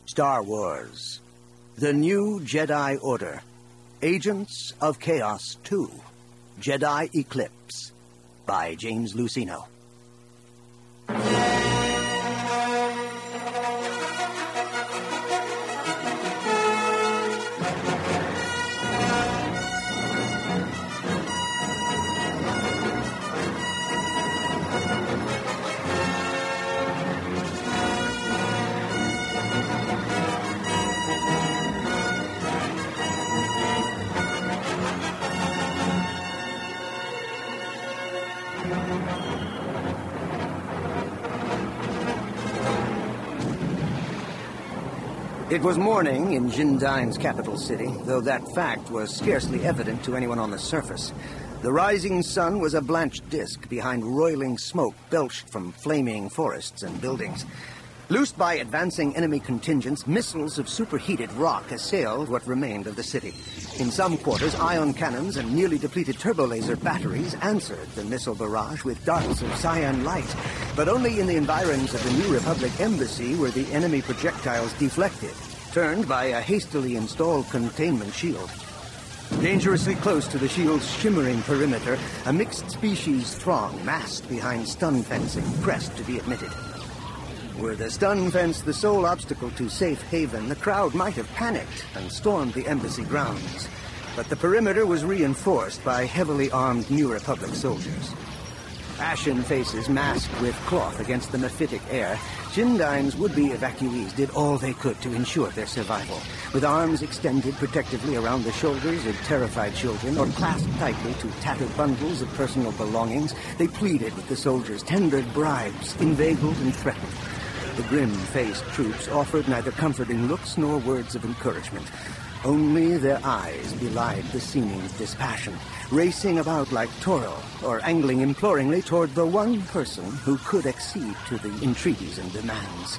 Star Wars. The New Jedi Order. Agents of Chaos 2. Jedi Eclipse. By James Luceno. It was morning in Jindain's capital city, though that fact was scarcely evident to anyone on the surface. The rising sun was a blanched disk behind roiling smoke belched from flaming forests and buildings. Loosed by advancing enemy contingents, missiles of superheated rock assailed what remained of the city. In some quarters, ion cannons and nearly depleted turbolaser batteries answered the missile barrage with darts of cyan light. But only in the environs of the New Republic embassy were the enemy projectiles deflected, turned by a hastily installed containment shield. Dangerously close to the shield's shimmering perimeter, a mixed-species throng massed behind stun fencing, pressed to be admitted. Were the stun fence the sole obstacle to safe haven, the crowd might have panicked and stormed the embassy grounds. But the perimeter was reinforced by heavily armed New Republic soldiers. Ashen faces masked with cloth against the mephitic air, Jindain's would-be evacuees did all they could to ensure their survival. With arms extended protectively around the shoulders of terrified children or clasped tightly to tattered bundles of personal belongings, they pleaded with the soldiers, tendered bribes, inveigled and threatened. The grim-faced troops offered neither comforting looks nor words of encouragement. Only their eyes belied the seeming dispassion, racing about like Toro, or angling imploringly toward the one person who could accede to the entreaties and demands.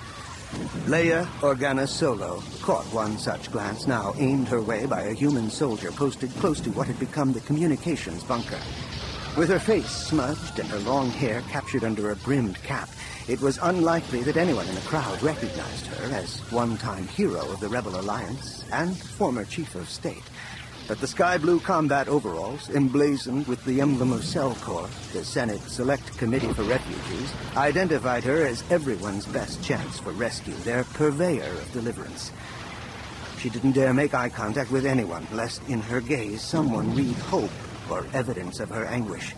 Leia Organa Solo caught one such glance, now aimed her way by a human soldier posted close to what had become the communications bunker. With her face smudged and her long hair captured under a brimmed cap, it was unlikely that anyone in the crowd recognized her as one-time hero of the Rebel Alliance and former chief of state. But the sky-blue combat overalls, emblazoned with the emblem of Selcor, the Senate Select Committee for Refugees, identified her as everyone's best chance for rescue, their purveyor of deliverance. She didn't dare make eye contact with anyone, lest in her gaze someone read hope or evidence of her anguish.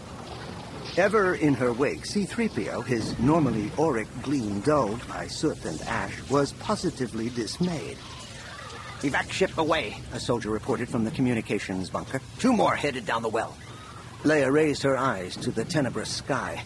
Ever in her wake, C-3PO, his normally auric gleam dulled by soot and ash, was positively dismayed. "Evac ship away," a soldier reported from the communications bunker. "2 more headed down the well." Leia raised her eyes to the tenebrous sky.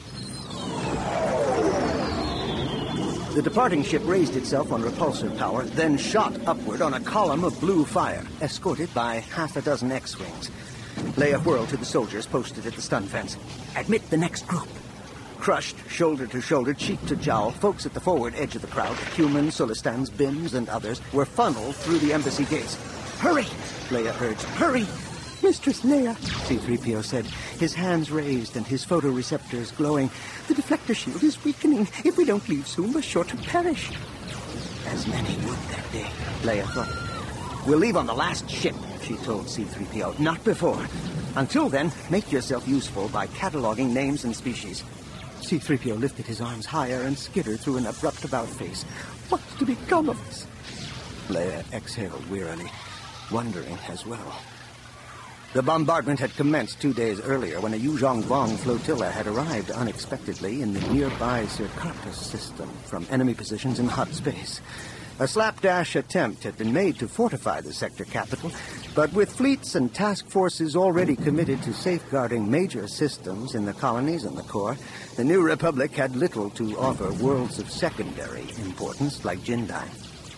The departing ship raised itself on repulsor power, then shot upward on a column of blue fire, escorted by half a dozen X-Wings. Leia whirled to the soldiers posted at the stun fence. "Admit the next group." Crushed, shoulder to shoulder, cheek to jowl, folks at the forward edge of the crowd, humans, Solistans, Bims, and others, were funneled through the embassy gates. "Hurry!" Leia urged. "Hurry!" "Mistress Leia," C-3PO said, his hands raised and his photoreceptors glowing. "The deflector shield is weakening. If we don't leave soon, we're sure to perish." As many would that day, Leia thought. "We'll leave on the last ship," she told C-3PO. "Not before. Until then, make yourself useful by cataloging names and species." C-3PO lifted his arms higher and skittered through an abrupt about-face. "What's to become of us?" Leia exhaled wearily, wondering as well. The bombardment had commenced 2 days earlier when a Yuzhong Vong flotilla had arrived unexpectedly in the nearby Circarpus system from enemy positions in hot space. A slapdash attempt had been made to fortify the sector capital, but with fleets and task forces already committed to safeguarding major systems in the colonies and the core, the New Republic had little to offer worlds of secondary importance like Jindain.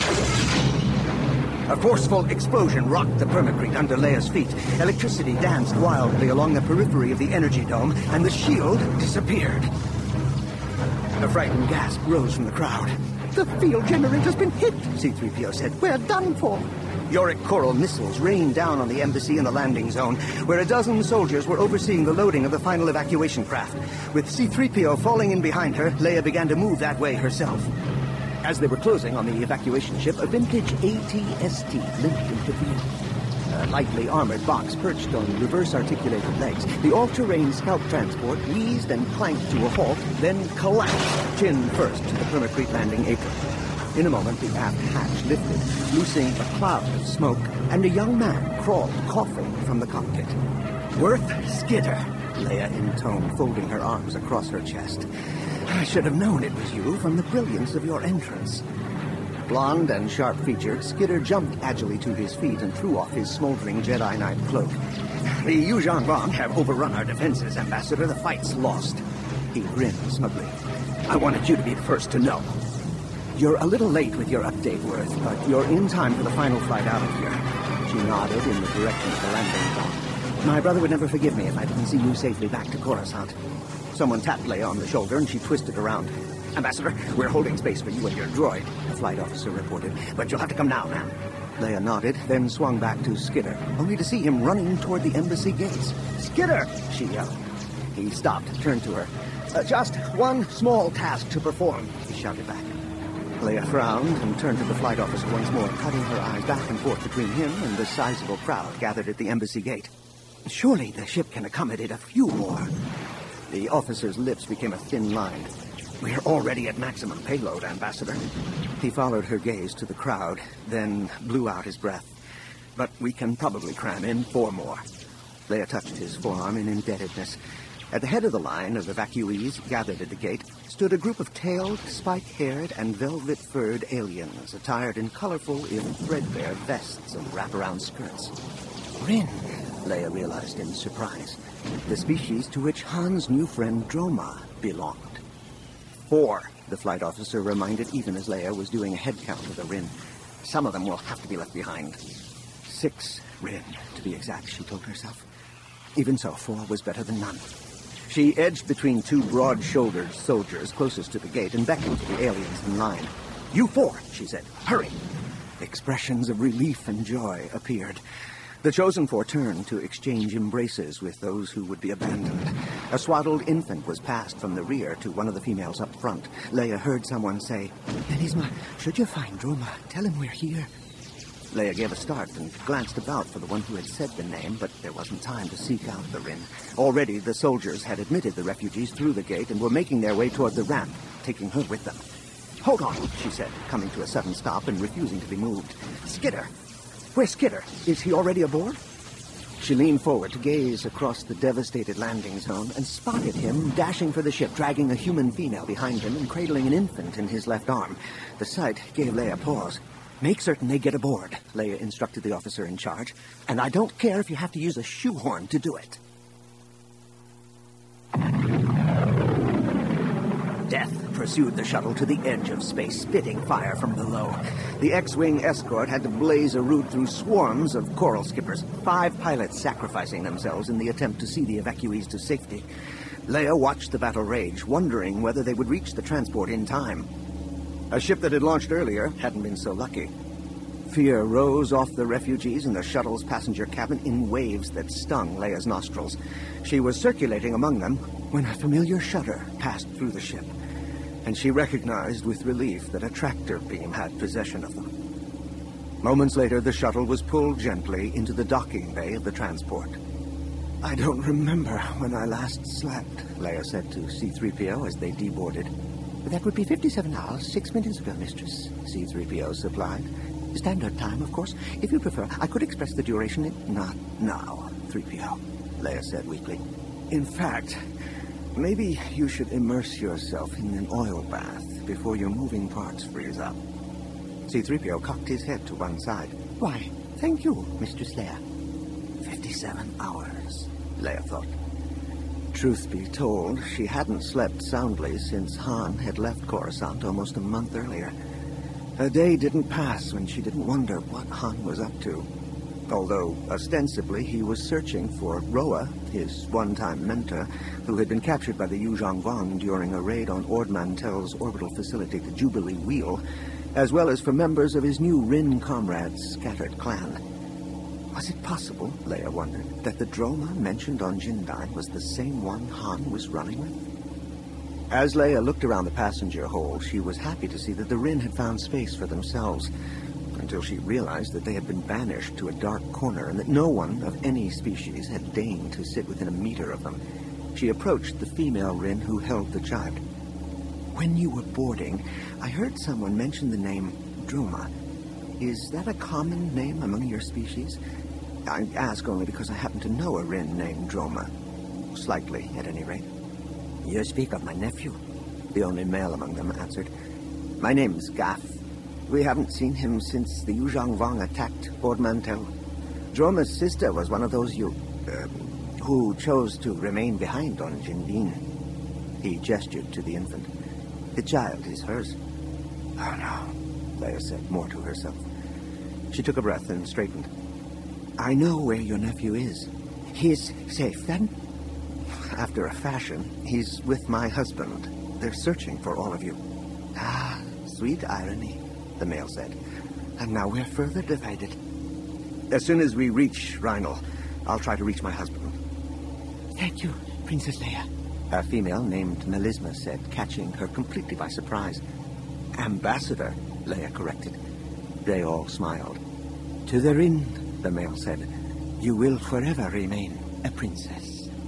A forceful explosion rocked the permacrete under Leia's feet. Electricity danced wildly along the periphery of the energy dome, and the shield disappeared. A frightened gasp rose from the crowd. "The field generator's been hit," C-3PO said. "We're done for." Yorick Coral missiles rained down on the embassy and the landing zone, where a dozen soldiers were overseeing the loading of the final evacuation craft. With C-3PO falling in behind her, Leia began to move that way herself. As they were closing on the evacuation ship, a vintage AT-ST limped into view. A lightly armored box perched on reverse-articulated legs. The all-terrain scout transport wheezed and clanked to a halt, then collapsed, chin first, to the Permacrete landing apron. In a moment, the aft hatch lifted, loosing a cloud of smoke, and a young man crawled, coughing, from the cockpit. "Worth Skidder," Leia intoned, folding her arms across her chest. "I should have known it was you from the brilliance of your entrance." Blond and sharp-featured, Skidder jumped agilely to his feet and threw off his smoldering Jedi Knight cloak. "The Yuuzhan Vong have overrun our defenses, Ambassador. The fight's lost." He grinned smugly. "I wanted you to be the first to know." "You're a little late with your update, Worth, but you're in time for the final flight out of here." She nodded in the direction of the landing zone. "My brother would never forgive me if I didn't see you safely back to Coruscant." Someone tapped Leia on the shoulder, and she twisted around. "Ambassador, we're holding space for you and your droid," the flight officer reported. "But you'll have to come now, ma'am." Leia nodded, then swung back to Skidder, only to see him running toward the embassy gates. "Skidder!" she yelled. He stopped, turned to her. "Just one small task to perform," he shouted back. Leia frowned and turned to the flight officer once more, cutting her eyes back and forth between him and the sizable crowd gathered at the embassy gate. "Surely the ship can accommodate a few more." The officer's lips became a thin line. "We're already at maximum payload, Ambassador." He followed her gaze to the crowd, then blew out his breath. "But we can probably cram in 4 more. Leia touched his forearm in indebtedness. At the head of the line of evacuees gathered at the gate stood a group of tailed, spike-haired, and velvet-furred aliens, attired in colorful, if threadbare, vests and wraparound skirts. Rin, Leia realized in surprise. The species to which Han's new friend Droma belonged. 4, the flight officer reminded, even as Leia was doing a head count of the Rin. "Some of them will have to be left behind." 6 Rin, to be exact, she told herself. Even so, 4 was better than none. She edged between 2 broad-shouldered soldiers closest to the gate and beckoned to the aliens in line. "You 4, she said. "Hurry!" Expressions of relief and joy appeared. The chosen 4 turned to exchange embraces with those who would be abandoned. A swaddled infant was passed from the rear to one of the females up front. Leia heard someone say, "Melisma, should you find Droma, tell him we're here." Leia gave a start and glanced about for the one who had said the name, but there wasn't time to seek out the Rin. Already the soldiers had admitted the refugees through the gate and were making their way toward the ramp, taking her with them. "Hold on," she said, coming to a sudden stop and refusing to be moved. "Skidder! Where's Skidder? Is he already aboard?" She leaned forward to gaze across the devastated landing zone and spotted him dashing for the ship, dragging a human female behind him and cradling an infant in his left arm. The sight gave Leia pause. "Make certain they get aboard," Leia instructed the officer in charge. "And I don't care if you have to use a shoehorn to do it." Death pursued the shuttle to the edge of space, spitting fire from below. The X-Wing escort had to blaze a route through swarms of coral skippers, 5 pilots sacrificing themselves in the attempt to see the evacuees to safety. Leia watched the battle rage, wondering whether they would reach the transport in time. A ship that had launched earlier hadn't been so lucky. Fear rose off the refugees in the shuttle's passenger cabin in waves that stung Leia's nostrils. She was circulating among them when a familiar shudder passed through the ship, and she recognized with relief that a tractor beam had possession of them. Moments later, the shuttle was pulled gently into the docking bay of the transport. "I don't remember when I last slept," Leia said to C-3PO as they deboarded. "That would be 57 hours, 6 minutes ago, Mistress," C-3PO supplied. "Standard time, of course. If you prefer, I could express the duration in..." "Not now, 3PO," Leia said weakly. "In fact, maybe you should immerse yourself in an oil bath before your moving parts freeze up." C-3PO cocked his head to one side. "Why, thank you, Mistress Leia." 57 hours, Leia thought. Truth be told, she hadn't slept soundly since Han had left Coruscant almost a month earlier. A day didn't pass when she didn't wonder what Han was up to. Although, ostensibly, he was searching for Roa, his one-time mentor, who had been captured by the Yuuzhan Vong during a raid on Ord Mantell's orbital facility, the Jubilee Wheel, as well as for members of his new Rin comrades' scattered clan. Was it possible, Leia wondered, that the Droma mentioned on Jindain was the same one Han was running with? As Leia looked around the passenger hold, she was happy to see that the Rin had found space for themselves, until she realized that they had been banished to a dark corner and that no one of any species had deigned to sit within a meter of them. She approached the female Rin who held the child. "When you were boarding, I heard someone mention the name Droma. Is that a common name among your species? I ask only because I happen to know a Rin named Droma. Slightly, at any rate." "You speak of my nephew," the only male among them answered. "My name's Gaff. We haven't seen him since the Yuzhang Vong attacked Ord Mantell. Droma's sister was one of those who chose to remain behind on Jinbin." He gestured to the infant. "The child is hers." "Oh, no," Leia said, more to herself. She took a breath and straightened. "I know where your nephew is. He's safe, then?" "After a fashion, he's with my husband. They're searching for all of you." "Ah, sweet irony," the male said. "And now we're further divided." "As soon as we reach Rhinal, I'll try to reach my husband." "Thank you, Princess Leia," a female named Melisma said, catching her completely by surprise. "Ambassador," Leia corrected. They all smiled. "To the Rin," the male said. "You will forever remain a princess."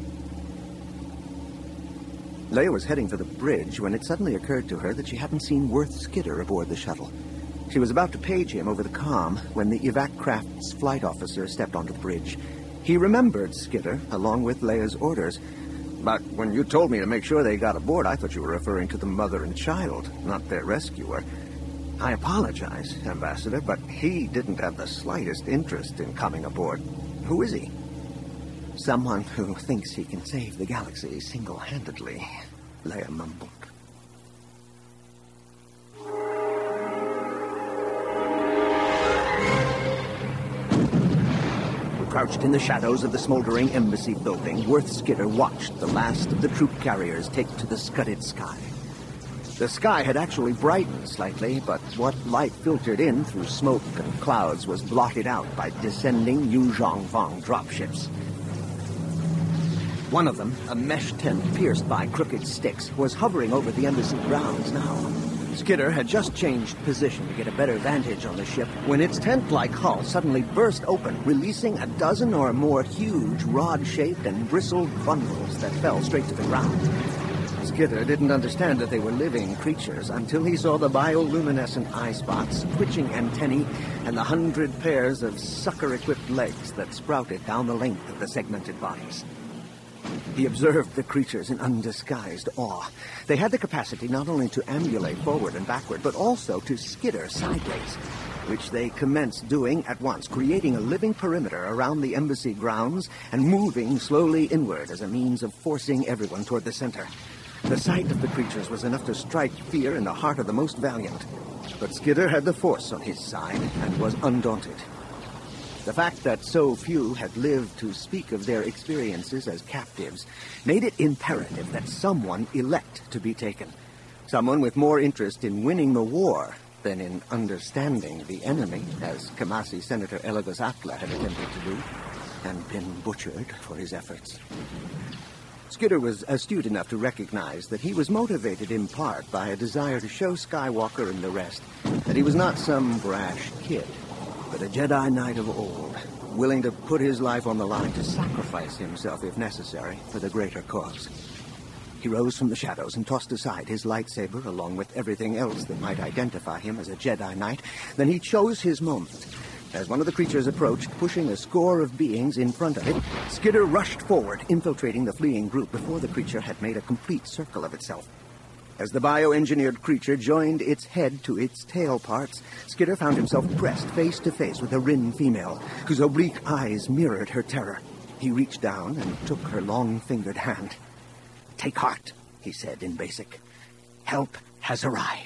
Leia was heading for the bridge when it suddenly occurred to her that she hadn't seen Worth Skidder aboard the shuttle. She was about to page him over the comm when the evac craft's flight officer stepped onto the bridge. He remembered Skidder, along with Leia's orders. "But when you told me to make sure they got aboard, I thought you were referring to the mother and child, not their rescuer." "I apologize, Ambassador, but he didn't have the slightest interest in coming aboard. Who is he?" "Someone who thinks he can save the galaxy single-handedly," Leia mumbled. Crouched in the shadows of the smoldering embassy building, Worth Skidder watched the last of the troop carriers take to the scudded sky. The sky had actually brightened slightly, but what light filtered in through smoke and clouds was blotted out by descending Yuzhang Vong dropships. One of them, a mesh tent pierced by crooked sticks, was hovering over the embassy grounds now. Skidder had just changed position to get a better vantage on the ship when its tent-like hull suddenly burst open, releasing a dozen or more huge, rod-shaped and bristled bundles that fell straight to the ground. Skidder didn't understand that they were living creatures until he saw the bioluminescent eye spots, twitching antennae, and the 100 pairs of sucker-equipped legs that sprouted down the length of the segmented bodies. He observed the creatures in undisguised awe. They had the capacity not only to ambulate forward and backward, but also to skitter sideways, which they commenced doing at once, creating a living perimeter around the embassy grounds and moving slowly inward as a means of forcing everyone toward the center. The sight of the creatures was enough to strike fear in the heart of the most valiant, but Skidder had the Force on his side and was undaunted. The fact that so few had lived to speak of their experiences as captives made it imperative that someone elect to be taken. Someone with more interest in winning the war than in understanding the enemy, as Kamasi Senator Elagos Atla had attempted to do, and been butchered for his efforts. Skidder was astute enough to recognize that he was motivated in part by a desire to show Skywalker and the rest that he was not some brash kid, but a Jedi Knight of old, willing to put his life on the line to sacrifice himself, if necessary, for the greater cause. He rose from the shadows and tossed aside his lightsaber along with everything else that might identify him as a Jedi Knight. Then he chose his moment. As one of the creatures approached, pushing a score of beings in front of it, Skidder rushed forward, infiltrating the fleeing group before the creature had made a complete circle of itself. As the bioengineered creature joined its head to its tail parts, Skidder found himself pressed face to face with a Rin female, whose oblique eyes mirrored her terror. He reached down and took her long-fingered hand. "Take heart," he said in Basic. "Help has arrived."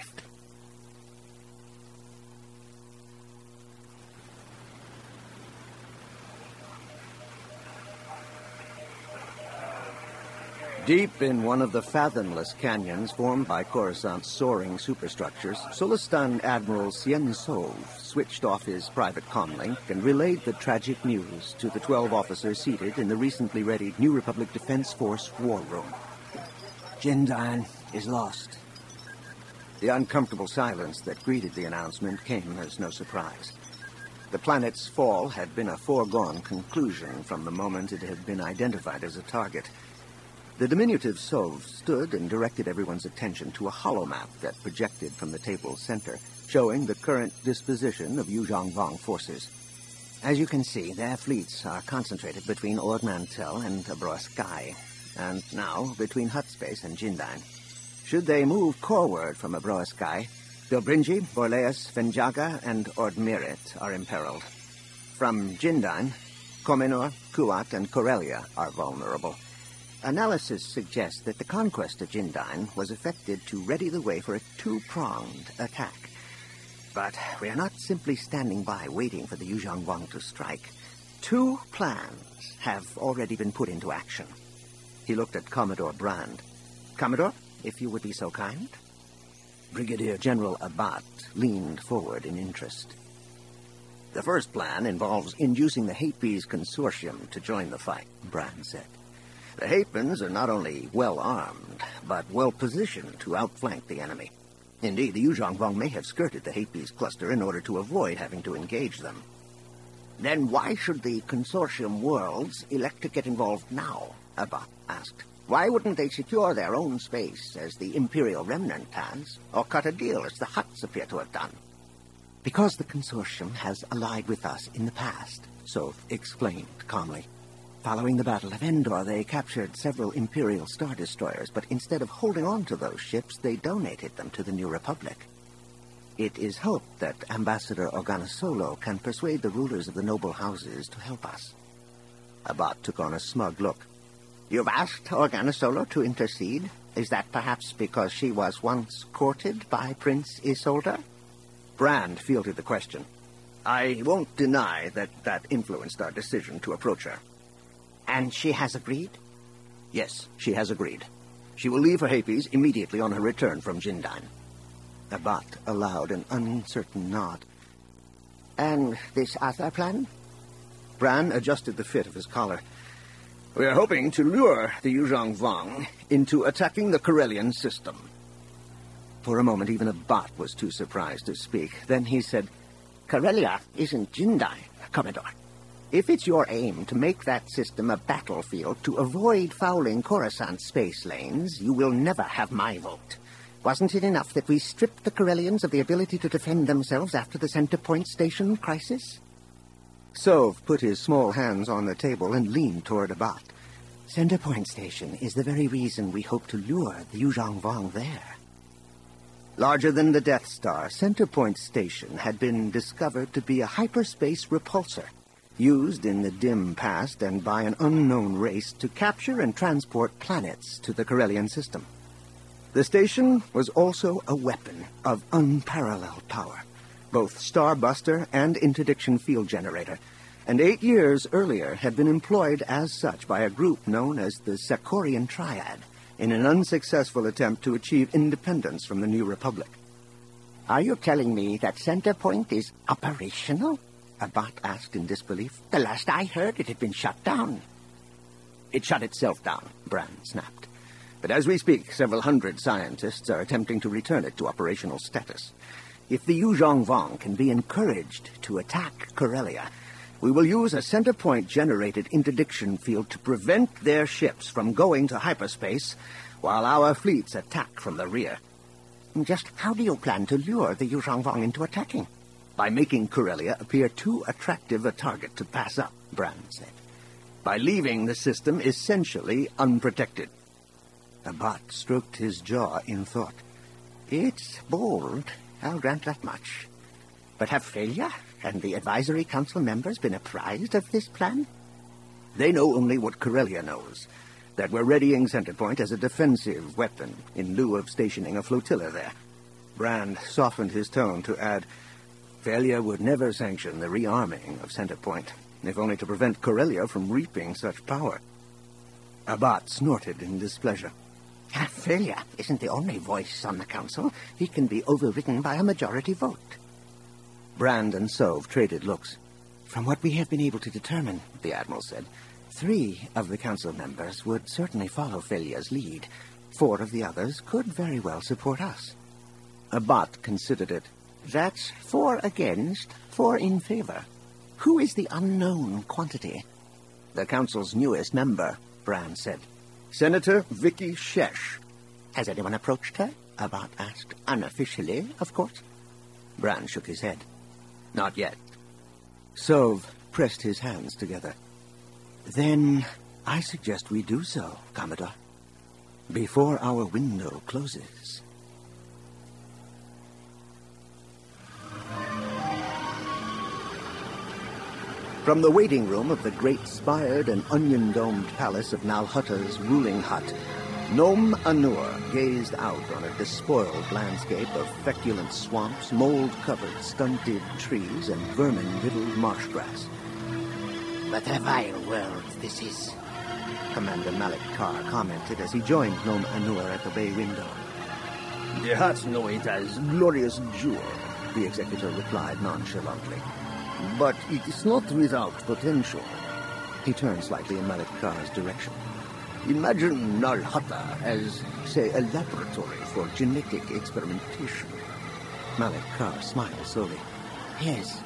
Deep in one of the fathomless canyons formed by Coruscant's soaring superstructures, Solistan Admiral Sien Sov switched off his private comlink and relayed the tragic news to the 12 officers seated in the recently readied New Republic Defense Force war room. "Jindan is lost. The uncomfortable silence that greeted the announcement came as no surprise. The planet's fall had been a foregone conclusion from the moment it had been identified as a target. The diminutive Sov stood and directed everyone's attention to a holomap that projected from the table's center, showing the current disposition of Yu Zhongvong forces. As you can see, their fleets are concentrated between Ord Mantell and Abroa Sky, and now between Hutspace and Jindan. Should they move coreward from Abroa Sky, Bilbringi, Borleus, Venjaga, and Ord-Mirit are imperiled. From Jindan, Comenor, Kuat, and Corellia are vulnerable. Analysis suggests that the conquest of Jindan was effected to ready the way for a two-pronged attack. But we are not simply standing by waiting for the Yu Zhongvong to strike. Two plans have already been put into action. He looked at Commodore Brand. Commodore, if you would be so kind. Brigadier General Abat leaned forward in interest. The first plan involves inducing the Hapees Consortium to join the fight, Brand said. The Hapens are not only well-armed, but well-positioned to outflank the enemy. Indeed, the Yu Zhongvong may have skirted the Hapees cluster in order to avoid having to engage them. Then why should the Consortium worlds elect to get involved now? Abat asked. Why wouldn't they secure their own space, as the Imperial Remnant has, or cut a deal, as the Hutts appear to have done? Because the Consortium has allied with us in the past, Sov explained calmly. Following the Battle of Endor, they captured several Imperial Star Destroyers, but instead of holding on to those ships, they donated them to the New Republic. It is hoped that Ambassador Organasolo can persuade the rulers of the noble houses to help us. Abat took on a smug look. You've asked Organasolo to intercede? Is that perhaps because she was once courted by Prince Isolde? Brand fielded the question. I won't deny that influenced our decision to approach her. And she has agreed? Yes, she has agreed. She will leave for Hapes immediately on her return from Jindan. Abat allowed an uncertain nod. And this other plan? Bran adjusted the fit of his collar. We are hoping to lure the Yu Zhongvong into attacking the Corellian system. For a moment, even Abat was too surprised to speak. Then he said, Corellia isn't Jindan, Commodore. If it's your aim to make that system a battlefield to avoid fouling Coruscant's space lanes, you will never have my vote. Wasn't it enough that we stripped the Corellians of the ability to defend themselves after the Center Point Station crisis? Sov put his small hands on the table and leaned toward Abat. Center Point Station is the very reason we hope to lure the Yu Zhongvong there. Larger than the Death Star, Center Point Station had been discovered to be a hyperspace repulsor, used in the dim past and by an unknown race to capture and transport planets to the Corellian system. The station was also a weapon of unparalleled power, both Starbuster and Interdiction Field Generator, and 8 years earlier had been employed as such by a group known as the Sakorian Triad in an unsuccessful attempt to achieve independence from the New Republic. Are you telling me that Center Point is operational? Abat asked in disbelief. The last I heard, it had been shut down. It shut itself down, Brand snapped. But as we speak, several hundred scientists are attempting to return it to operational status. If the Yu Zhongvong can be encouraged to attack Corellia, we will use a Center Point-generated interdiction field to prevent their ships from going to hyperspace while our fleets attack from the rear. Just how do you plan to lure the Yu Zhongvong into attacking? By making Corellia appear too attractive a target to pass up, Brand said. By leaving the system essentially unprotected. Abat stroked his jaw in thought. It's bold, I'll grant that much. But have Failure and the Advisory Council members been apprised of this plan? They know only what Corellia knows, that we're readying Center Point as a defensive weapon in lieu of stationing a flotilla there. Brand softened his tone to add, Failure would never sanction the rearming of Center Point, if only to prevent Corellia from reaping such power. Abat snorted in displeasure. Failure isn't the only voice on the council. He can be overridden by a majority vote. Brand and Sov traded looks. From what we have been able to determine, the Admiral said, 3 of the council members would certainly follow Failure's lead, 4 of the others could very well support us. Abbott considered it. That's 4 against, 4 in favor. Who is the unknown quantity? The Council's newest member, Bran said. Senator Vicky Shesh. Has anyone approached her? Abbott asked. Unofficially, of course. Bran shook his head. Not yet. Sov pressed his hands together. Then I suggest we do so, Commodore. Before our window closes. From the waiting room of the great spired and onion-domed palace of Nalhutta's ruling hut, Nom Anur gazed out on a despoiled landscape of feculent swamps, mold-covered, stunted trees, and vermin-riddled marsh grass. What a vile world this is, Commander Malik Kar commented as he joined Nom Anur at the bay window. The Huts know it as Glorious Jewel, the executor replied nonchalantly. But it is not without potential. He turned slightly in Malik Kar's direction. Imagine Nalhutta as, say, a laboratory for genetic experimentation. Malik Kar smiled slowly. Yes,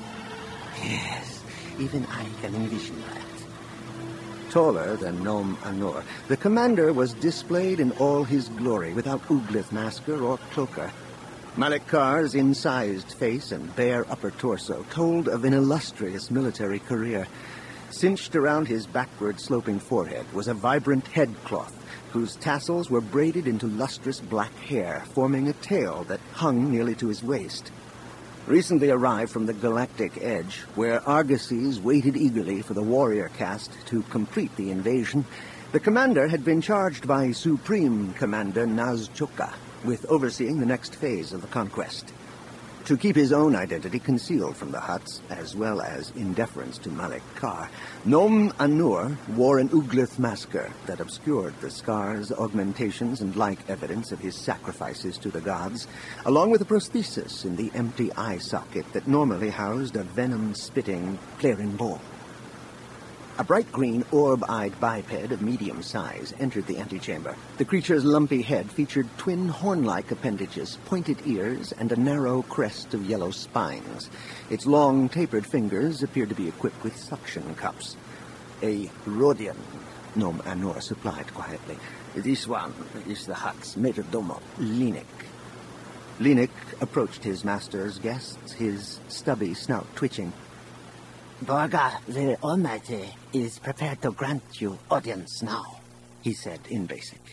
even I can envision that. Taller than Nom Anur, the commander was displayed in all his glory without Uglith masker or cloaker. Malik Kar's incised face and bare upper torso told of an illustrious military career. Cinched around his backward-sloping forehead was a vibrant headcloth, whose tassels were braided into lustrous black hair, forming a tail that hung nearly to his waist. Recently arrived from the Galactic Edge, where argosies waited eagerly for the warrior caste to complete the invasion, the commander had been charged by Supreme Commander Naz Choka with overseeing the next phase of the conquest. To keep his own identity concealed from the Huts, as well as in deference to Malik Kar, Nom Anur wore an Uglith masker that obscured the scars, augmentations, and like evidence of his sacrifices to the gods, along with a prosthesis in the empty eye socket that normally housed a venom-spitting Plairin bowl. A bright green, orb-eyed biped of medium size entered the antechamber. The creature's lumpy head featured twin horn-like appendages, pointed ears, and a narrow crest of yellow spines. Its long, tapered fingers appeared to be equipped with suction cups. A Rodian, Nom Anur supplied quietly. This one is the Hut's majordomo, Linek. Linek approached his master's guests, his stubby snout twitching. Borga the Almighty is prepared to grant you audience now, he said in basic.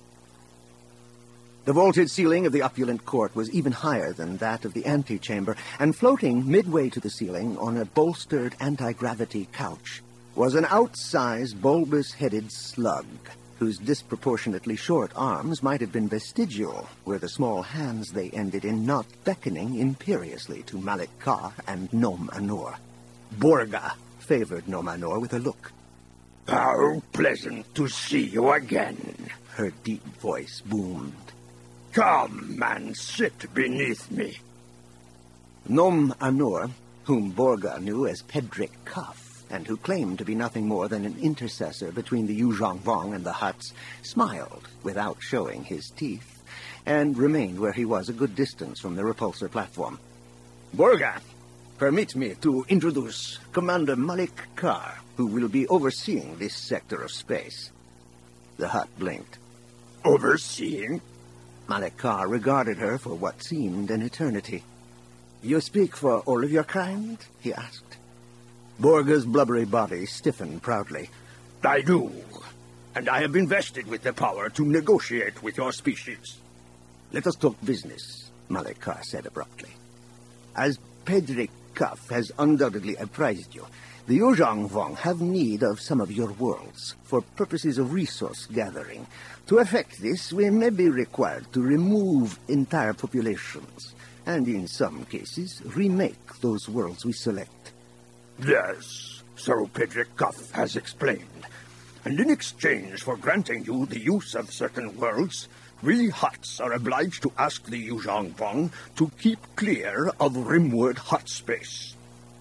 The vaulted ceiling of the opulent court was even higher than that of the antechamber, and floating midway to the ceiling on a bolstered anti-gravity couch was an outsized, bulbous-headed slug, whose disproportionately short arms might have been vestigial, were the small hands they ended in not beckoning imperiously to Malik Kar and Nom Anur. Borga favored Nom Anur with a look. How pleasant to see you again, her deep voice boomed. Come and sit beneath me. Nom Anur, whom Borga knew as Pedrick Cuff, and who claimed to be nothing more than an intercessor between the Yuzhong Vong and the Huts, smiled without showing his teeth, and remained where he was a good distance from the repulsor platform. Borga, permit me to introduce Commander Malik Kar, who will be overseeing this sector of space. The Hutt blinked. Overseeing? Malik Kar regarded her for what seemed an eternity. You speak for all of your kind? He asked. Borga's blubbery body stiffened proudly. I do, and I have been vested with the power to negotiate with your species. Let us talk business, Malik Kar said abruptly. As Pedrick Cuff has undoubtedly apprised you, the Yuzhong Vong have need of some of your worlds for purposes of resource gathering. To effect this, we may be required to remove entire populations, and in some cases, remake those worlds we select. Yes, so Pedrick Cuff has explained. And in exchange for granting you the use of certain worlds, we Huts are obliged to ask the Yuzhong Vong to keep clear of Rimwood Hut space.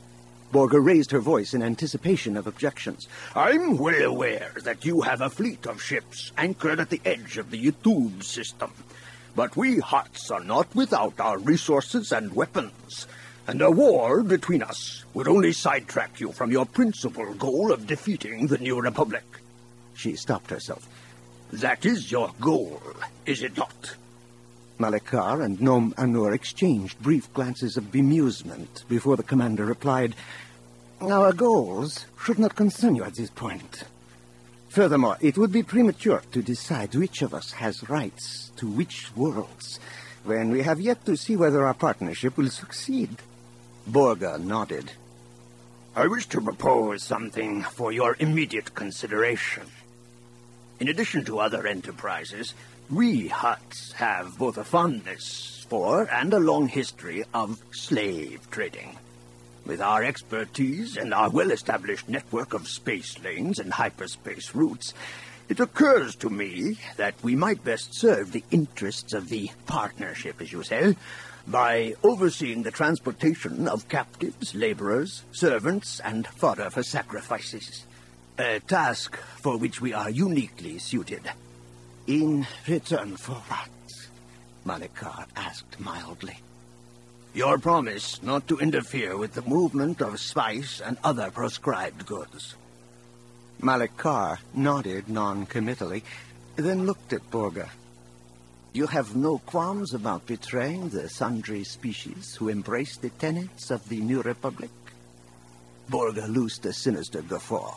Borga raised her voice in anticipation of objections. I'm well aware that you have a fleet of ships anchored at the edge of the Ytub system. But we Hutts are not without our resources and weapons, and a war between us would only sidetrack you from your principal goal of defeating the New Republic. She stopped herself. That is your goal, is it not? Malekar and Nom Anur exchanged brief glances of bemusement before the commander replied, "Our goals should not concern you at this point. Furthermore, it would be premature to decide which of us has rights to which worlds, when we have yet to see whether our partnership will succeed." Borga nodded. I wish to propose something for your immediate consideration. In addition to other enterprises, we Hutts have both a fondness for and a long history of slave trading. With our expertise and our well-established network of space lanes and hyperspace routes, it occurs to me that we might best serve the interests of the partnership, as you say, by overseeing the transportation of captives, laborers, servants, and fodder for sacrifices. A task for which we are uniquely suited. In return for what? Malekar asked mildly. Your promise not to interfere with the movement of spice and other proscribed goods. Malekar nodded non-committally, then looked at Borga. You have no qualms about betraying the sundry species who embrace the tenets of the New Republic? Borga loosed a sinister guffaw.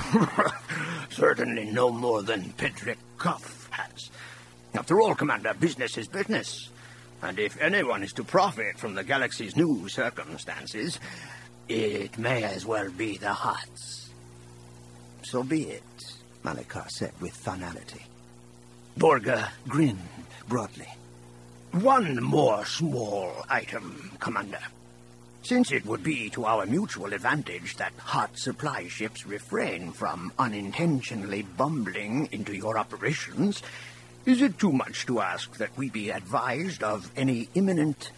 Certainly no more than Pedrick Cuff has. After all, Commander, business is business. And if anyone is to profit from the galaxy's new circumstances, it may as well be the Hutts. So be it, Malekar said with finality. Borga grinned broadly. One more small item, Commander. Since it would be to our mutual advantage that Hutt supply ships refrain from unintentionally bumbling into your operations, is it too much to ask that we be advised of any imminent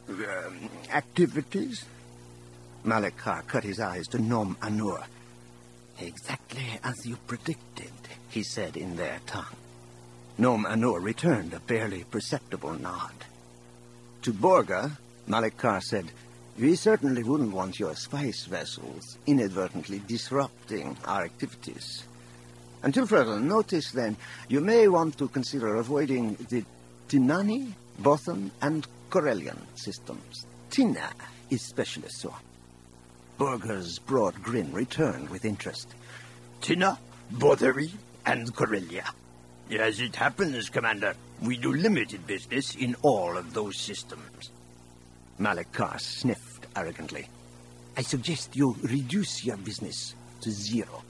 activities? Malekar cut his eyes to Nom Anur. Exactly as you predicted, he said in their tongue. Nom Anur returned a barely perceptible nod. To Borga, Malekar said, "We certainly wouldn't want your spice vessels inadvertently disrupting our activities. Until further notice, then, you may want to consider avoiding the Tinani, Botham, and Corellian systems. Tina is especially so." Borga's broad grin returned with interest. Tina, Botheri, and Corellia. As it happens, Commander, we do limited business in all of those systems. Malekar sniffed arrogantly. "I suggest you reduce your business to zero."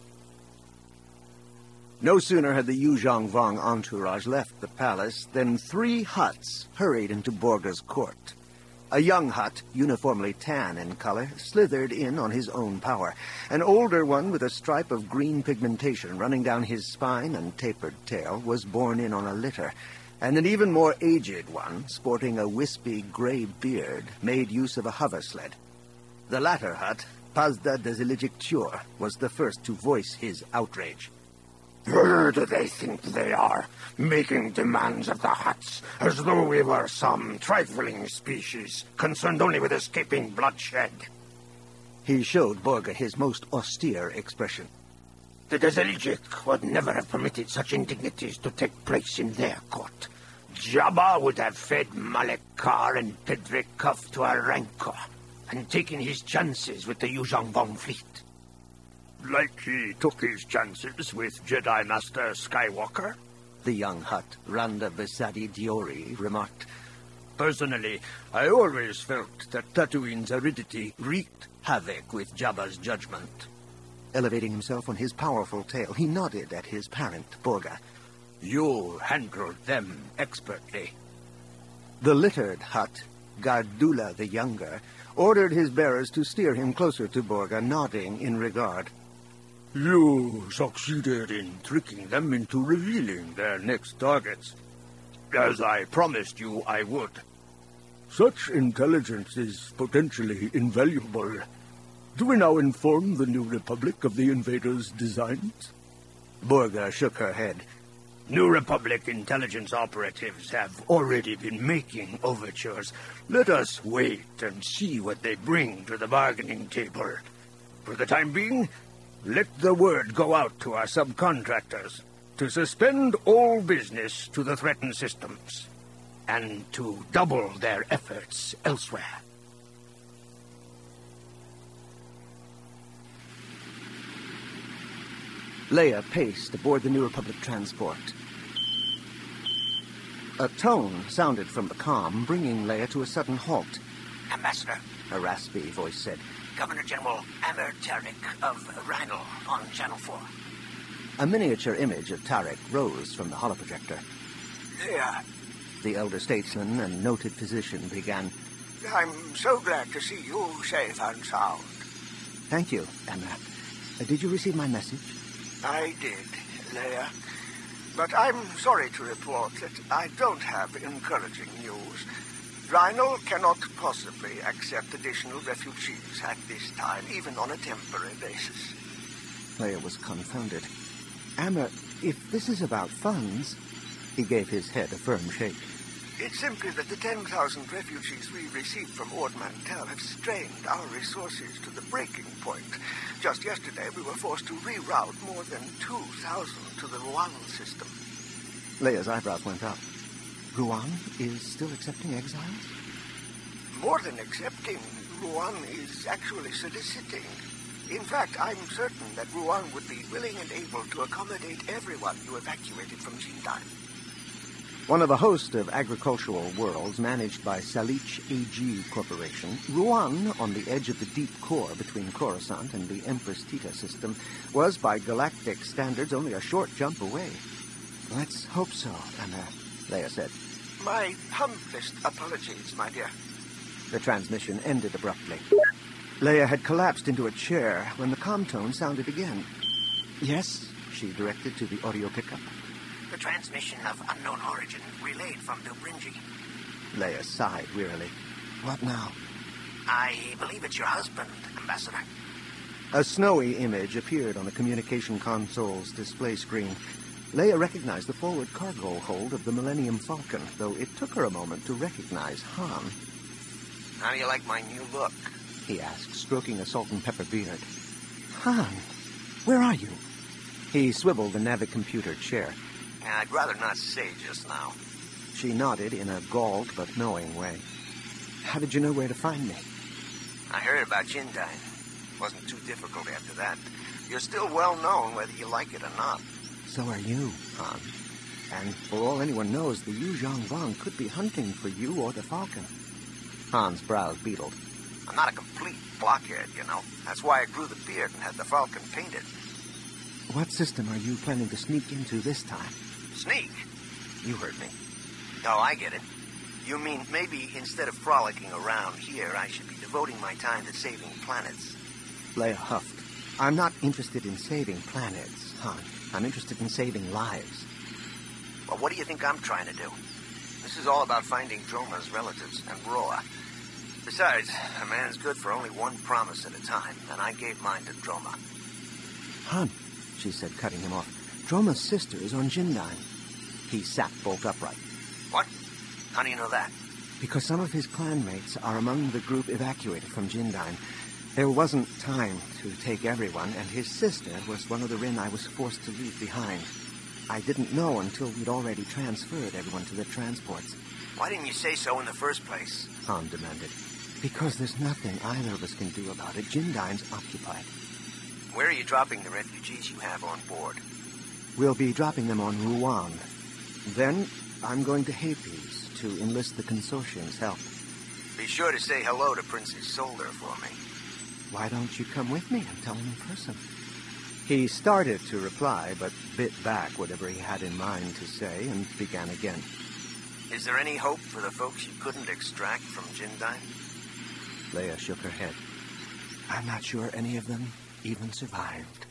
No sooner had the Yuzhong Vong entourage left the palace than 3 Hutts hurried into Borga's court. A young Hutt, uniformly tan in color, slithered in on his own power. An older one with a stripe of green pigmentation running down his spine and tapered tail was borne in on a litter, and an even more aged one, sporting a wispy gray beard, made use of a hover sled. The latter Hutt, Pazda Desilijik Chur, was the first to voice his outrage. Who do they think they are, making demands of the Hutts, as though we were some trifling species, concerned only with escaping bloodshed? He showed Borga his most austere expression. The Desilijik would never have permitted such indignities to take place in their court. Jabba would have fed Malekar and Pedrick Cuff to a rancor, and taken his chances with the Yuzhong Vong fleet. Like he took his chances with Jedi Master Skywalker? The young Hutt, Randa Besadi Diori, remarked. Personally, I always felt that Tatooine's aridity wreaked havoc with Jabba's judgment. Elevating himself on his powerful tail, he nodded at his parent, Borga. You handled them expertly. The littered Hutt, Gardula the Younger, ordered his bearers to steer him closer to Borga, nodding in regard. You succeeded in tricking them into revealing their next targets, as I promised you I would. Such intelligence is potentially invaluable. Do we now inform the New Republic of the invaders' designs? Borga shook her head. New Republic intelligence operatives have already been making overtures. Let us wait and see what they bring to the bargaining table. For the time being, let the word go out to our subcontractors to suspend all business to the threatened systems, and to double their efforts elsewhere. Leia paced aboard the New Republic transport. A tone sounded from the comm, bringing Leia to a sudden halt. Ambassador, A raspy voice said. Governor General Amir Tarek of Rhinal on Channel 4. A miniature image of Tarek rose from the holoprojector. Leia, The elder statesman and noted physician began. I'm so glad to see you safe and sound. Thank you, Amir. Did you receive my message? I did, Leia. But I'm sorry to report that I don't have encouraging news. Rhinal cannot possibly accept additional refugees at this time, even on a temporary basis. Leia was confounded. Amir, if this is about funds... He gave his head a firm shake. It's simply that the 10,000 refugees we received from Ord Mantell have strained our resources to the breaking point. Just yesterday, we were forced to reroute more than 2,000 to the Ruan system. Leia's eyebrows went up. Ruan is still accepting exiles? More than accepting, Ruan is actually soliciting. In fact, I'm certain that Ruan would be willing and able to accommodate everyone you evacuated from Jindan. One of a host of agricultural worlds managed by Salich AG Corporation, Ruan, on the edge of the deep core between Coruscant and the Empress Teta system, was by galactic standards only a short jump away. Let's hope so, Amir, Leia said. My humblest apologies, my dear. The transmission ended abruptly. Leia had collapsed into a chair when the comm tone sounded again. Yes, she directed to the audio pickup. The transmission of unknown origin relayed from Bilbringi. Leia sighed wearily. What now? I believe it's your husband, Ambassador. A snowy image appeared on the communication console's display screen. Leia recognized the forward cargo hold of the Millennium Falcon, though it took her a moment to recognize Han. How do you like my new look? He asked, stroking a salt and pepper beard. Han, where are you? He swiveled the Navicomputer chair. I'd rather not say just now. She nodded in a galled but knowing way. How did you know where to find me? I heard about Jindyne. Wasn't too difficult after that. You're still well known whether you like it or not. So are you, Han. And for all anyone knows, the Yu Zhongvang could be hunting for you or the Falcon. Han's brows beetled. I'm not a complete blockhead, you know. That's why I grew the beard and had the Falcon painted. What system are you planning to sneak into this time? Sneak? You heard me. Oh, I get it. You mean maybe instead of frolicking around here, I should be devoting my time to saving planets. Leia huffed. I'm not interested in saving planets, Han. I'm interested in saving lives. Well, what do you think I'm trying to do? This is all about finding Droma's relatives and Roa. Besides, a man's good for only one promise at a time, and I gave mine to Droma. Han, she said, cutting him off. Droma's sister is on Jindyne. He sat bolt upright. What? How do you know that? Because some of his clanmates are among the group evacuated from Jindyne. There wasn't time to take everyone, and his sister was one of the Rin I was forced to leave behind. I didn't know until we'd already transferred everyone to their transports. Why didn't you say so in the first place? Han demanded. Because there's nothing either of us can do about it. Jindyne's occupied. Where are you dropping the refugees you have on board? We'll be dropping them on Ruan. Then I'm going to Hapes to enlist the consortium's help. Be sure to say hello to Princess Solder for me. Why don't you come with me and tell him in person? He started to reply, but bit back whatever he had in mind to say and began again. Is there any hope for the folks you couldn't extract from Jindyne? Leia shook her head. I'm not sure any of them even survived.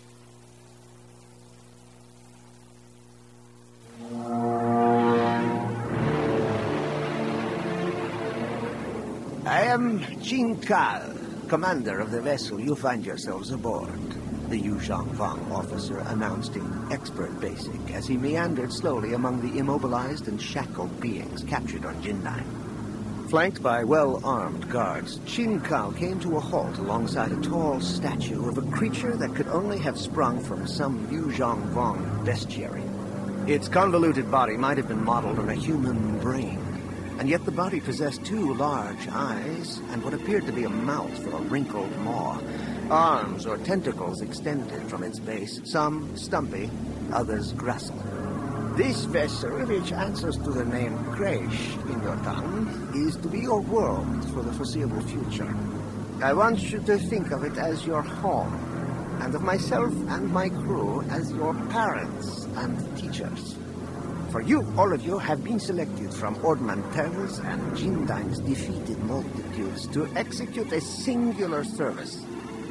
I am Jin Kal, commander of the vessel you find yourselves aboard," the Yuzhang Vang officer announced in expert basic as he meandered slowly among the immobilized and shackled beings captured on Jindan. Flanked by well-armed guards, Qin Kao came to a halt alongside a tall statue of a creature that could only have sprung from some Yuzhang Vang bestiary. Its convoluted body might have been modeled on a human brain, and yet the body possessed two large eyes and what appeared to be a mouth or a wrinkled maw. Arms or tentacles extended from its base, some stumpy, others gracile. "This vessel, which answers to the name Kresh in your tongue, is to be your world for the foreseeable future. I want you to think of it as your home, and of myself and my crew as your parents and teachers. For you, all of you, have been selected from Ord Mantell's and Jindan's defeated multitudes to execute a singular service."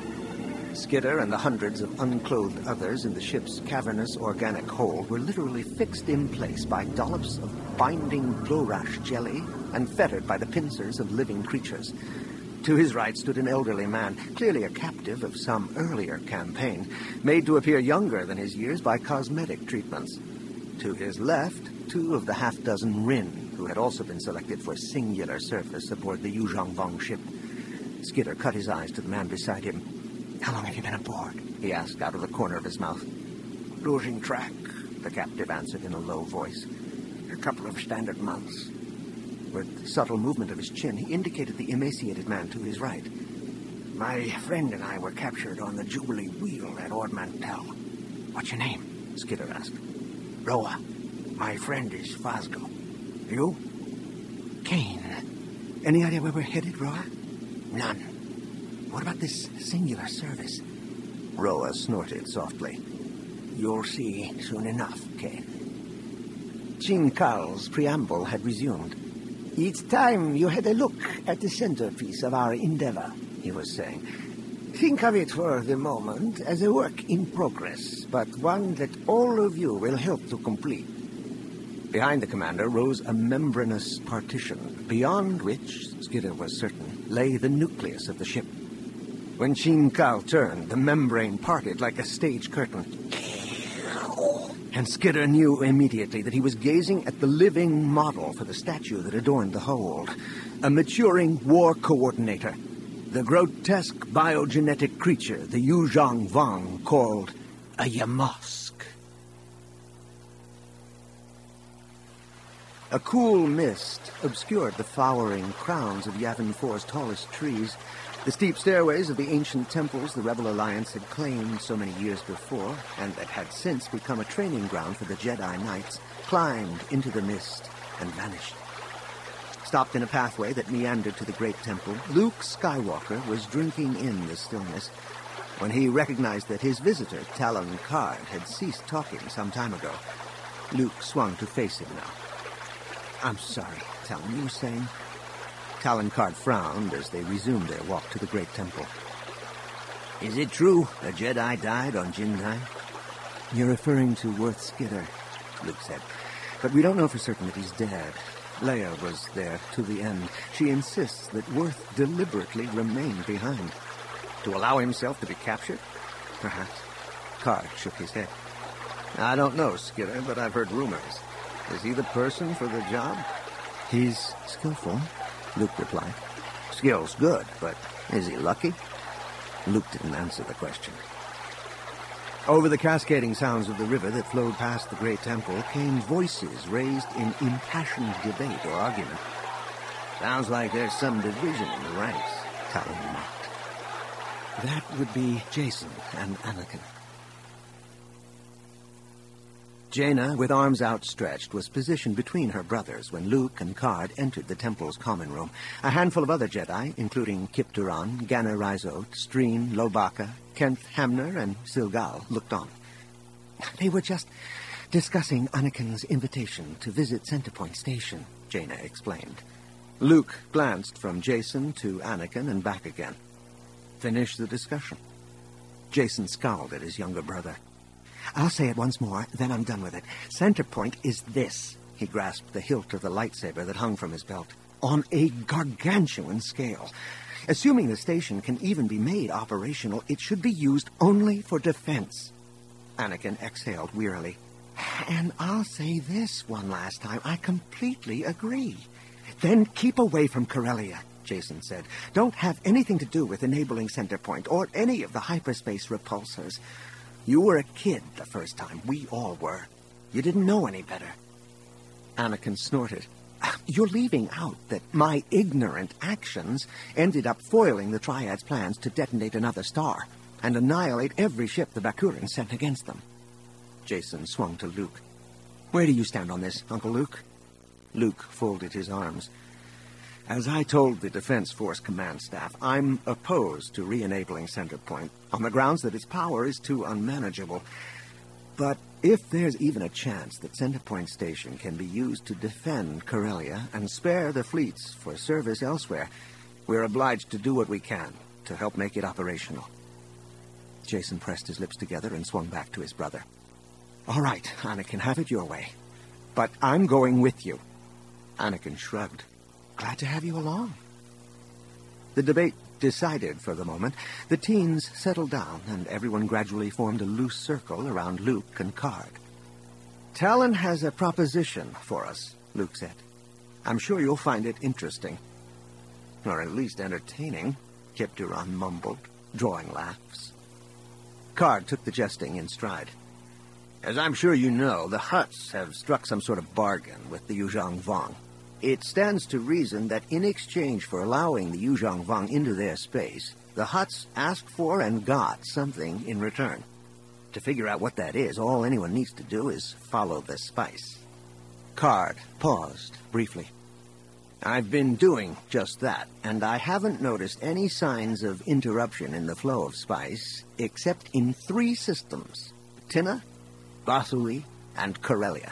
Skidder and the hundreds of unclothed others in the ship's cavernous organic hold were literally fixed in place by dollops of binding Blorash jelly and fettered by the pincers of living creatures. To his right stood an elderly man, clearly a captive of some earlier campaign, made to appear younger than his years by cosmetic treatments. To his left, two of the half-dozen Rin, who had also been selected for singular service aboard the Yuzhang Vang ship. Skidder cut his eyes to the man beside him. "How long have you been aboard?" he asked out of the corner of his mouth. Losing track, The captive answered in a low voice. a couple of standard months. With subtle movement of his chin, he indicated the emaciated man to his right. My friend and I were captured on the Jubilee Wheel at Ord Mantell. "What's your name?" Skidder asked. Roa. My friend is Fazgo. You? Kane. Any idea where we're headed, Roa? None. What about this singular service? Roa snorted softly. You'll see soon enough, Kane. Qin Kao's preamble had resumed. "It's time you had a look at the centerpiece of our endeavor," he was saying. "Think of it for the moment as a work in progress, but one that all of you will help to complete." Behind the commander rose a membranous partition, beyond which, Skidder was certain, lay the nucleus of the ship. When Qin Kao turned, the membrane parted like a stage curtain. And Skidder knew immediately that he was gazing at the living model for the statue that adorned the hold. A maturing war coordinator. The grotesque biogenetic creature the Yuzhang Vang called a Yamosk. A cool mist obscured the flowering crowns of Yavin 4's tallest trees. The steep stairways of the ancient temples the Rebel Alliance had claimed so many years before, and that had since become a training ground for the Jedi Knights, climbed into the mist and vanished. Stopped in a pathway that meandered to the great temple, Luke Skywalker was drinking in the stillness when he recognized that his visitor, Talon Card, had ceased talking some time ago. Luke swung to face him now. "I'm sorry, Talon, you were saying?" Talon Card frowned as they resumed their walk to the great temple. "Is it true a Jedi died on Jindan?" "You're referring to Worth Skidder," Luke said. "But we don't know for certain that he's dead. Leia was there to the end. She insists that Worth deliberately remained behind. To allow himself to be captured? Perhaps." Card shook his head. "I don't know, Skidder, but I've heard rumors. Is he the person for the job?" "He's skillful," Luke replied. "Skill's good, but is he lucky?" Luke didn't answer the question. Over the cascading sounds of the river that flowed past the great temple came voices raised in impassioned debate or argument. "Sounds like there's some division in the ranks," Talon remarked. "That would be Jason and Anakin." Jaina, with arms outstretched, was positioned between her brothers when Luke and Card entered the temple's common room. A handful of other Jedi, including Kip Duran, Ganna Raizo, Streen, Lobaka, Kent Hamner, and Silgal, looked on. "They were just discussing Anakin's invitation to visit Centerpoint Station," Jaina explained. Luke glanced from Jason to Anakin and back again. "Finish the discussion." Jason scowled at his younger brother. "I'll say it once more, then I'm done with it. Centerpoint is this." He grasped the hilt of the lightsaber that hung from his belt. "On a gargantuan scale. Assuming the station can even be made operational, it should be used only for defense. Anakin exhaled wearily. And I'll say this one last time. I completely agree. Then keep away from Corellia, Jacen said. Don't have anything to do with enabling Centerpoint or any of the hyperspace repulsors. You were a kid the first time. We all were. You didn't know any better. Anakin snorted. You're leaving out that my ignorant actions ended up foiling the Triad's plans to detonate another star and annihilate every ship the Bakurans sent against them. Jacen swung to Luke. Where do you stand on this, Uncle Luke? Luke folded his arms. As I told the Defense Force Command Staff, I'm opposed to re-enabling Centerpoint on the grounds that its power is too unmanageable. But if there's even a chance that Centerpoint Station can be used to defend Corellia and spare the fleets for service elsewhere, we're obliged to do what we can to help make it operational. Jacen pressed his lips together and swung back to his brother. All right, Anakin, have it your way. But I'm going with you. Anakin shrugged. Glad to have you along. The debate decided for the moment. The teens settled down, and everyone gradually formed a loose circle around Luke and Karrde. Talon has a proposition for us, Luke said. I'm sure you'll find it interesting. Or at least entertaining, Kyp Durron mumbled, drawing laughs. Karrde took the jesting in stride. As I'm sure you know, the Hutts have struck some sort of bargain with the Yuuzhan Vong. It stands to reason that in exchange for allowing the Yuuzhan Vong into their space, the Hutts asked for and got something in return. To figure out what that is, all anyone needs to do is follow the spice. Karrde paused briefly. I've been doing just that, and I haven't noticed any signs of interruption in the flow of spice, except in 3 systems: Tinna, Bathui, and Corellia.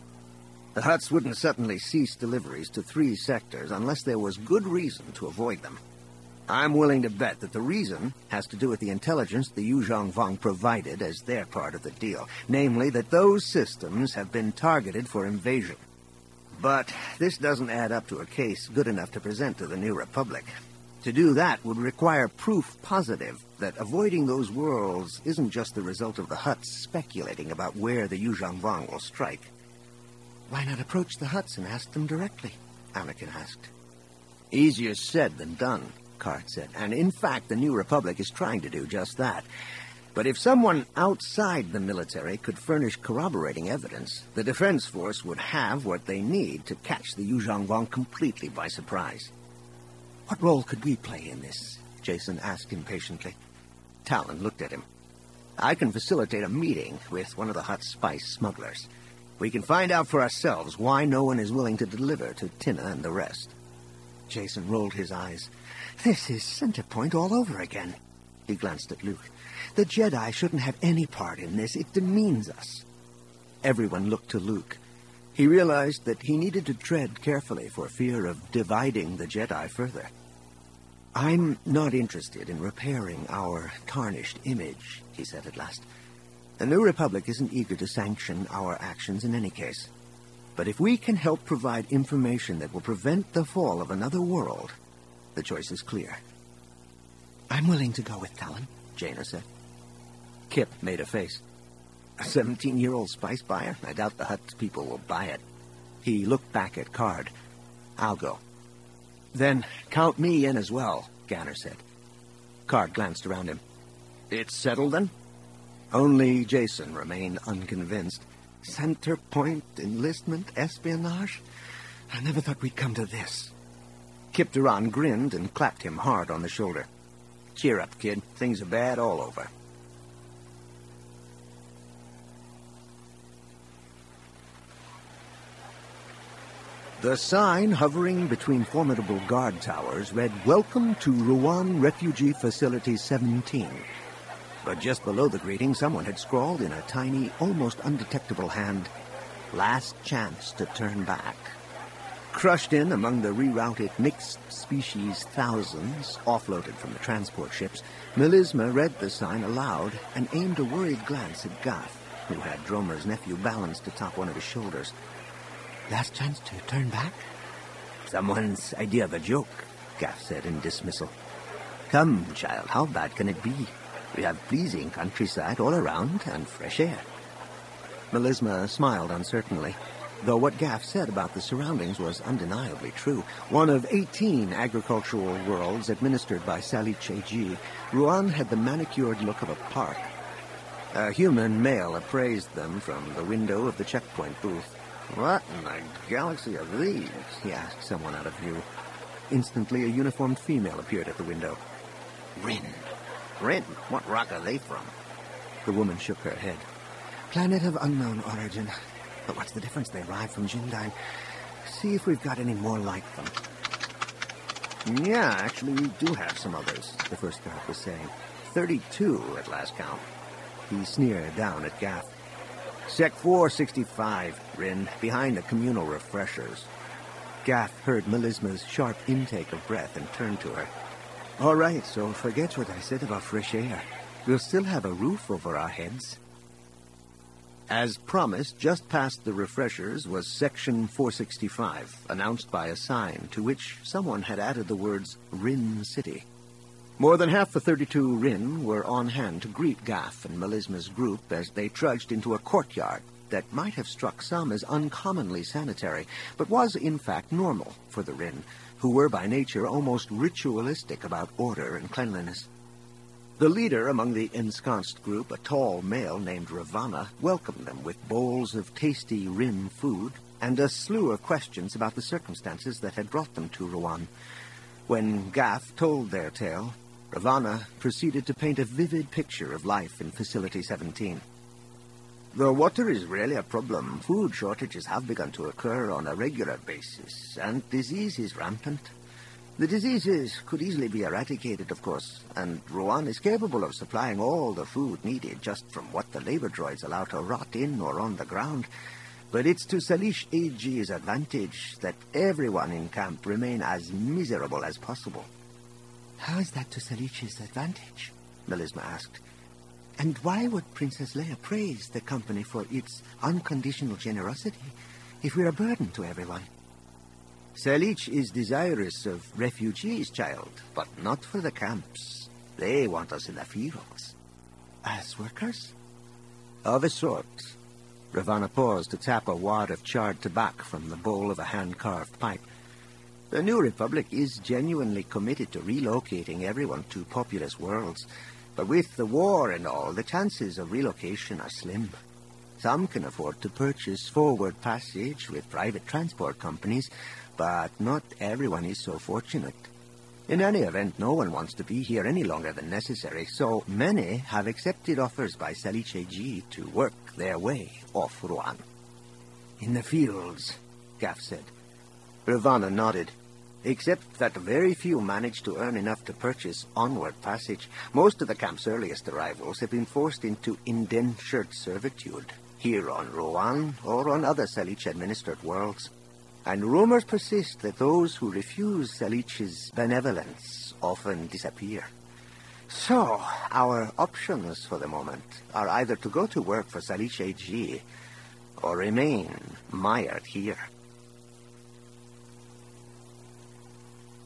The Hutts wouldn't suddenly cease deliveries to 3 sectors unless there was good reason to avoid them. I'm willing to bet that the reason has to do with the intelligence the Yuuzhan Vong provided as their part of the deal, namely that those systems have been targeted for invasion. But this doesn't add up to a case good enough to present to the New Republic. To do that would require proof positive that avoiding those worlds isn't just the result of the Hutts speculating about where the Yuuzhan Vong will strike. Why not approach the Hutts and ask them directly? Anakin asked. Easier said than done, Karrde said, and in fact the New Republic is trying to do just that. But if someone outside the military could furnish corroborating evidence, the Defense Force would have what they need to catch the Yuuzhan Vong completely by surprise. What role could we play in this? Jacen asked impatiently. Talon looked at him. I can facilitate a meeting with one of the Hutt spice smugglers. We can find out for ourselves why no one is willing to deliver to Tinna and the rest. Jacen rolled his eyes. This is Centerpoint all over again. He glanced at Luke. The Jedi shouldn't have any part in this. It demeans us. Everyone looked to Luke. He realized that he needed to tread carefully for fear of dividing the Jedi further. I'm not interested in repairing our tarnished image, he said at last. The New Republic isn't eager to sanction our actions in any case. But if we can help provide information that will prevent the fall of another world, the choice is clear. I'm willing to go with Talon, Jaina said. Kyp made a face. A 17-year-old spice buyer? I doubt the Hutt people will buy it. He looked back at Karrde. I'll go. Then count me in as well, Ganner said. Karrde glanced around him. It's settled then? Only Jacen remained unconvinced. Centerpoint, enlistment, espionage? I never thought we'd come to this. Kyp Durron grinned and clapped him hard on the shoulder. Cheer up, kid. Things are bad all over. The sign hovering between formidable guard towers read, Welcome to Ruwan Refugee Facility 17. But just below the greeting, someone had scrawled in a tiny, almost undetectable hand, Last chance to turn back. Crushed in among the rerouted mixed-species thousands offloaded from the transport ships, Melisma read the sign aloud and aimed a worried glance at Gaff, who had Dromer's nephew balanced atop one of his shoulders. Last chance to turn back? Someone's idea of a joke, Gaff said in dismissal. Come, child, how bad can it be? We have pleasing countryside all around and fresh air. Melisma smiled uncertainly, though what Gaff said about the surroundings was undeniably true. One of 18 agricultural worlds administered by Salich AG, Ruan had the manicured look of a park. A human male appraised them from the window of the checkpoint booth. "What in the galaxy are these?" he asked someone out of view. Instantly, a uniformed female appeared at the window. "Rin." "Rin? What rock are they from?" The woman shook her head. "Planet of unknown origin. But what's the difference? They arrived from Jindain. See if we've got any more like them." "Yeah, actually, we do have some others," the first guard was saying. 32 at last count. He sneered down at Gaff. "Sec 465, Rin, behind the communal refreshers." Gaff heard Melisma's sharp intake of breath and turned to her. "All right, so forget what I said about fresh air. We'll still have a roof over our heads." As promised, just past the refreshers was Section 465, announced by a sign to which someone had added the words Rin City. More than half the 32 Rin were on hand to greet Gaff and Melisma's group as they trudged into a courtyard that might have struck some as uncommonly sanitary, but was in fact normal for the Rin, who were by nature almost ritualistic about order and cleanliness. The leader among the ensconced group, a tall male named Ravana, welcomed them with bowls of tasty Rin food and a slew of questions about the circumstances that had brought them to Ruan. When Gaff told their tale, Ravana proceeded to paint a vivid picture of life in Facility 17. "The water is really a problem. Food shortages have begun to occur on a regular basis, and disease is rampant. The diseases could easily be eradicated, of course, and Ruan is capable of supplying all the food needed just from what the labor droids allow to rot in or on the ground. But it's to Salich AG's advantage that everyone in camp remain as miserable as possible." "How is that to Salich's advantage?" Melisma asked. "And why would Princess Leia praise the company for its unconditional generosity if we're a burden to everyone?" "Salich is desirous of refugees, child, but not for the camps. They want us in the fields." "As workers?" "Of a sort." Ravana paused to tap a wad of charred tobacco from the bowl of a hand-carved pipe. "The New Republic is genuinely committed to relocating everyone to populous worlds, but with the war and all, the chances of relocation are slim. Some can afford to purchase forward passage with private transport companies, but not everyone is so fortunate. In any event, no one wants to be here any longer than necessary, so many have accepted offers by Salich AG to work their way off Ruan." "In the fields," Gaff said. Ravana nodded. "Except that very few manage to earn enough to purchase onward passage. Most of the camp's earliest arrivals have been forced into indentured servitude, here on Ruan or on other Salich-administered worlds. And rumors persist that those who refuse Salich's benevolence often disappear. So, our options for the moment are either to go to work for Salich AG or remain mired here."